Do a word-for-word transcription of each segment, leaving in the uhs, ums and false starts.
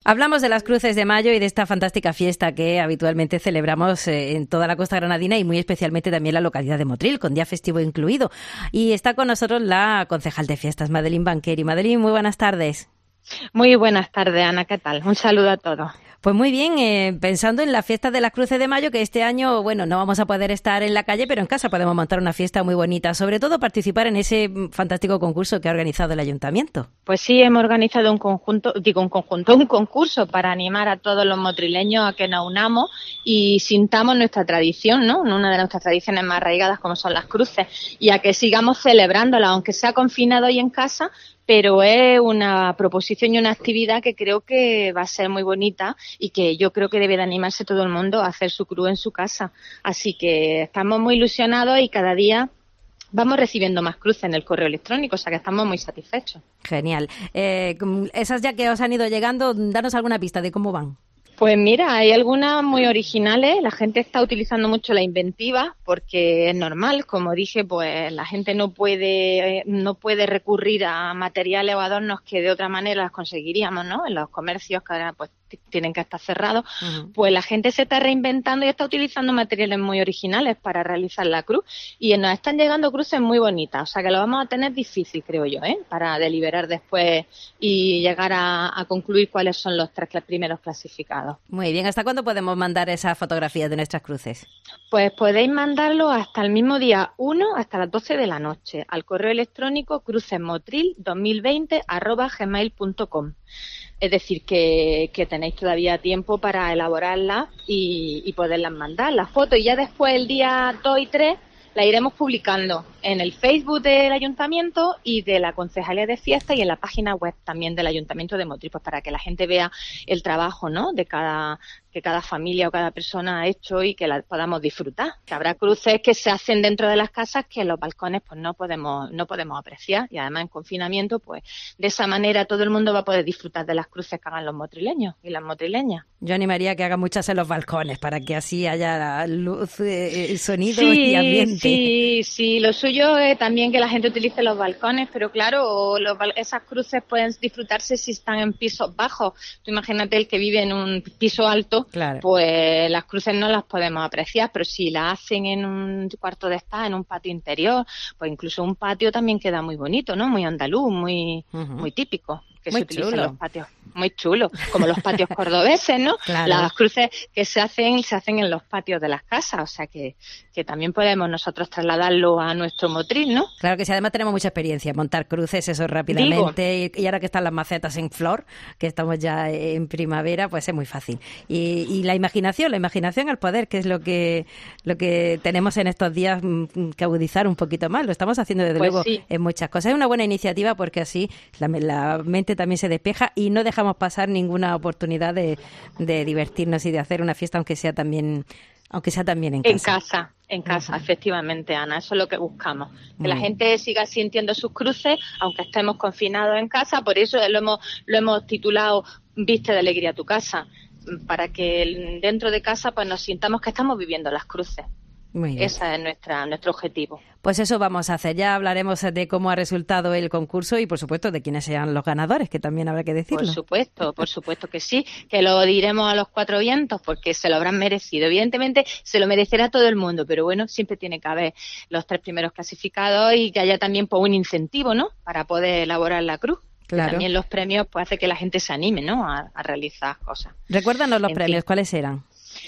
Hablamos de las Cruces de Mayo y de esta fantástica fiesta que habitualmente celebramos en toda la costa granadina y muy especialmente también la localidad de Motril, con día festivo incluido. Y está con nosotros la concejal de fiestas, Madeline Banqueri. Madeline, muy buenas tardes. Muy buenas tardes, Ana, ¿qué tal? Un saludo a todos. Pues muy bien, eh, pensando en la fiesta de las Cruces de Mayo, que este año, bueno, no vamos a poder estar en la calle, pero en casa podemos montar una fiesta muy bonita, sobre todo participar en ese fantástico concurso que ha organizado el Ayuntamiento. Pues sí, hemos organizado un conjunto, digo un conjunto, un concurso para animar a todos los motrileños a que nos unamos y sintamos nuestra tradición, ¿no? Una de nuestras tradiciones más arraigadas como son las cruces, y a que sigamos celebrándolas, aunque sea confinado y en casa, pero es una proposición y una actividad que creo que va a ser muy bonita y que yo creo que debe de animarse todo el mundo a hacer su cruz en su casa. Así que estamos muy ilusionados y cada día vamos recibiendo más cruces en el correo electrónico, o sea que estamos muy satisfechos. Genial. Eh, esas ya que os han ido llegando, danos alguna pista de cómo van. Pues mira, hay algunas muy originales, la gente está utilizando mucho la inventiva porque es normal, como dije, pues la gente no puede no puede recurrir a materiales o adornos que de otra manera las conseguiríamos, ¿no? En los comercios que ahora pues tienen que estar cerrados, uh-huh. Pues la gente se está reinventando y está utilizando materiales muy originales para realizar la cruz y nos están llegando cruces muy bonitas, o sea que lo vamos a tener difícil, creo yo, ¿eh? Para deliberar después y llegar a, a concluir cuáles son los tres primeros clasificados. Muy bien, ¿hasta cuándo podemos mandar esas fotografías de nuestras cruces? Pues podéis mandarlo hasta el mismo día uno, hasta las doce de la noche, al correo electrónico crucesmotril dos mil veinte arroba gmail punto com. Es decir, que, que tenéis todavía tiempo para elaborarlas y, y poderlas mandar, las fotos. Y ya después, el día dos y tres, la iremos publicando en el Facebook del Ayuntamiento y de la Concejalía de Fiestas y en la página web también del Ayuntamiento de Motril, pues para que la gente vea el trabajo, ¿no? De cada que cada familia o cada persona ha hecho y que la podamos disfrutar. Que habrá cruces que se hacen dentro de las casas que en los balcones pues no podemos no podemos apreciar y además en confinamiento pues de esa manera todo el mundo va a poder disfrutar de las cruces que hagan los motrileños y las motrileñas. Yo animaría a que haga muchas en los balcones para que así haya luz, eh, sonido sí, y ambiente. Sí, sí, lo suyo es también que la gente utilice los balcones, pero claro, los, esas cruces pueden disfrutarse si están en pisos bajos. Tú imagínate el que vive en un piso alto, claro. Pues las cruces no las podemos apreciar, pero si las hacen en un cuarto de estar, en un patio interior, pues incluso un patio también queda muy bonito, ¿no? Muy andaluz, muy, uh-huh. muy típico. Que muy se utilizan chulo. Los patios, muy chulo, como los patios cordobeses, ¿no? Claro. Las cruces que se hacen, se hacen en los patios de las casas, o sea que, que también podemos nosotros trasladarlo a nuestro Motril, ¿no? Claro que sí, además tenemos mucha experiencia, montar cruces, eso rápidamente, y, y ahora que están las macetas en flor, que estamos ya en primavera, pues es muy fácil. Y, y la imaginación, la imaginación al poder, que es lo que lo que tenemos en estos días que agudizar un poquito más, lo estamos haciendo desde pues luego sí. en muchas cosas. Es una buena iniciativa porque así la, la mente también se despeja y no dejamos pasar ninguna oportunidad de, de divertirnos y de hacer una fiesta, aunque sea también aunque sea también en casa. En casa, en casa, uh-huh. Efectivamente, Ana, eso es lo que buscamos. Que uh-huh. la gente siga sintiendo sus cruces, aunque estemos confinados en casa, por eso lo hemos, lo hemos titulado Viste de alegría tu casa, para que dentro de casa pues nos sintamos que estamos viviendo las cruces. Muy bien. Ese es nuestra, nuestro objetivo. Pues eso vamos a hacer. Ya hablaremos de cómo ha resultado el concurso y, por supuesto, de quiénes sean los ganadores, que también habrá que decirlo. Por supuesto, por supuesto que sí, que lo diremos a los cuatro vientos porque se lo habrán merecido. Evidentemente, se lo merecerá todo el mundo, pero bueno, siempre tiene que haber los tres primeros clasificados y que haya también pues, un incentivo, ¿no?, para poder elaborar la cruz. Claro. También los premios pues hace que la gente se anime, ¿no?, a, a realizar cosas. Recuérdanos los en premios, fin. ¿Cuáles eran?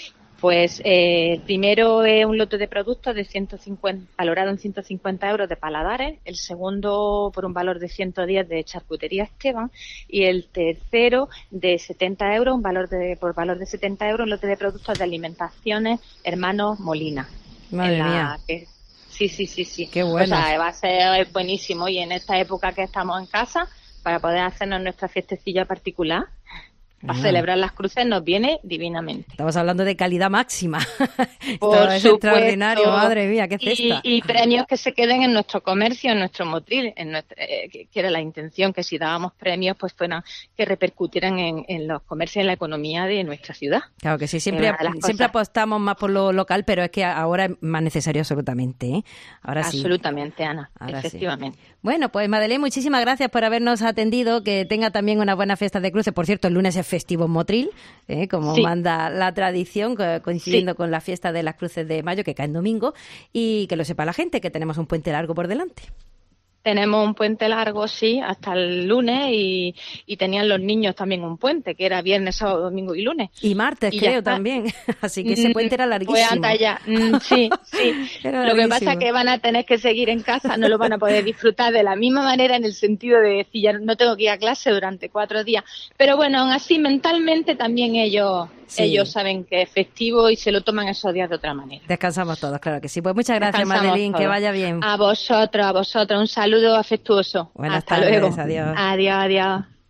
Pues eh, el primero es un lote de productos de ciento cincuenta, valorado en ciento cincuenta euros de Paladares, el segundo por un valor de ciento diez de Charcutería Esteban y el tercero de setenta euros, un valor de por valor de setenta euros, un lote de productos de alimentaciones Hermanos Molina. Madre la, mía. Que, sí, sí, sí, sí. Qué bueno. O sea, va a ser buenísimo y en esta época que estamos en casa, para poder hacernos nuestra fiestecilla particular, para ah. celebrar las cruces nos viene divinamente. Estamos hablando de calidad máxima. Por Esto es supuesto. Extraordinario, madre mía, qué cesta. Y, y premios que se queden en nuestro comercio, en nuestro Motril, en nuestra, eh, que, que era la intención, que si dábamos premios, pues fueran que repercutieran en, en los comercios y en la economía de nuestra ciudad. Claro que sí, siempre, siempre apostamos más por lo local, pero es que ahora es más necesario absolutamente, ¿eh? Ahora sí. Absolutamente, Ana, ahora efectivamente. Sí. Bueno, pues Madeline, muchísimas gracias por habernos atendido, que tenga también una buena fiesta de cruces. Por cierto, el lunes es festivo en Motril, ¿eh? como sí. manda la tradición, coincidiendo sí. con la fiesta de las Cruces de Mayo, que cae en domingo, y que lo sepa la gente, que tenemos un puente largo por delante. Tenemos un puente largo, sí, hasta el lunes y, y tenían los niños también un puente, que era viernes, sábado, domingo y lunes. Y martes, y creo, también. Así que ese puente era larguísimo. Pues anda ya. Mm, sí, sí. Lo que pasa es que van a tener que seguir en casa, no lo van a poder disfrutar de la misma manera en el sentido de decir, ya no tengo que ir a clase durante cuatro días. Pero bueno, aún así, mentalmente también ellos... Sí. Ellos saben que es festivo y se lo toman esos días de otra manera. Descansamos todos, claro que sí. Pues muchas gracias, Madeline, que vaya bien. A vosotros, a vosotros, un saludo afectuoso. Buenas Hasta tardes, luego. Adiós. Adiós, adiós.